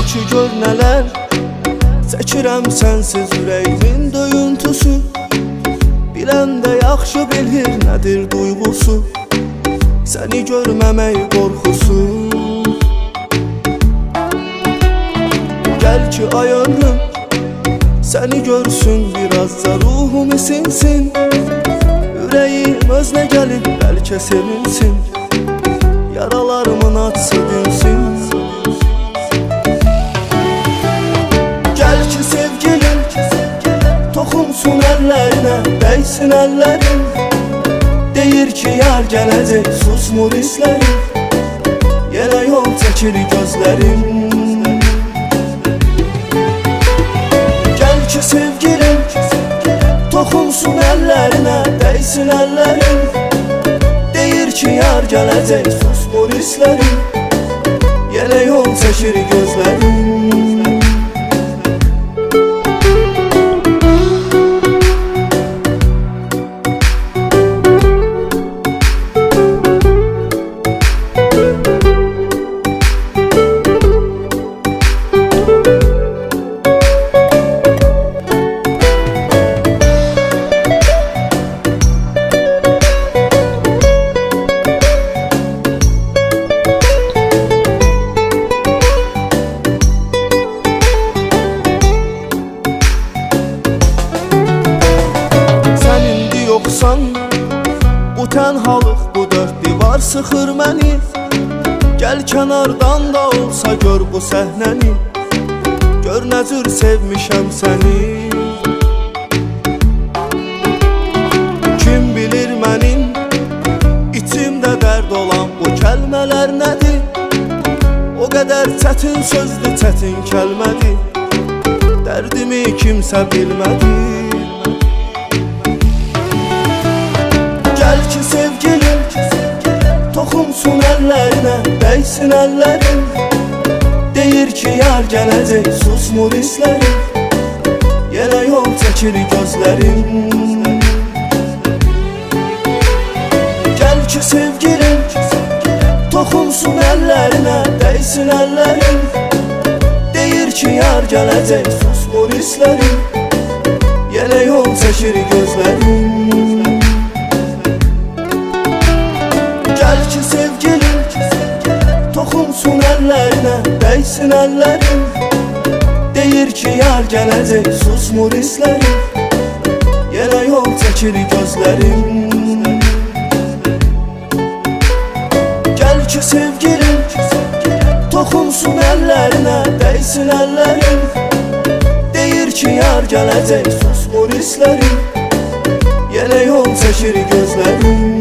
ki gör nələr çəkirəm sənsiz ürəyimin döyüntüsü. Biləndə yaxşı bilir nədir duyğusu, səni görməmək qorxusu. Gəl ki ay ömrüm səni görsün, birazca ruhum isinsin. Ürəyim özünə gəlib bəlkə sevinsin, yaralarımın acısı dinsin. Gəl ki sevgilim toxunsun əllərinə, dəysin əllərin. Deyir ki yar gələcək, susmur hisslərim, yenə yol çəkir gözlərim. Gəl ki sevgilim toxunsun əllərinə, dəysin əllərin. Deyir ki yar gələcək, susmur hisslərim, yenə yol çəkir gözlərim. Bu tənhalıq, bu dörd divar sıxır məni. Gəl kənardan da olsa gör bu səhnəni, gör nə cür sevmişəm səni. Kim bilir mənim içimdə dərd olan bu kəlmələr nədir? O qədər çətin sözdür, çətin kəlmədir, dərdimi kimsə bilmədi. Gəl ki sevgilim toxunsun əllərinə, dəysin əllərin. Deyir ki yar gələcək, susmur hisslərim, yenə yol çəkir gözlərim. Gəl ki sevgilim toxunsun əllərinə, dəysin əllərin. Deyir ki yar gələcək, susmur hisslərim, yenə yol çəkir gözlərim. Gəl ki sevgilim toxunsun əllərinə, dəysin əllərin. Deyir ki yar gələcək, susmur hisslərim, yenə yol çəkir gözlərim. Gəl ki sevgilim toxunsun əllərinə, dəysin əllərin. Deyir ki yar gələcək, susmur hisslərim, yenə yol çəkir gözlərim.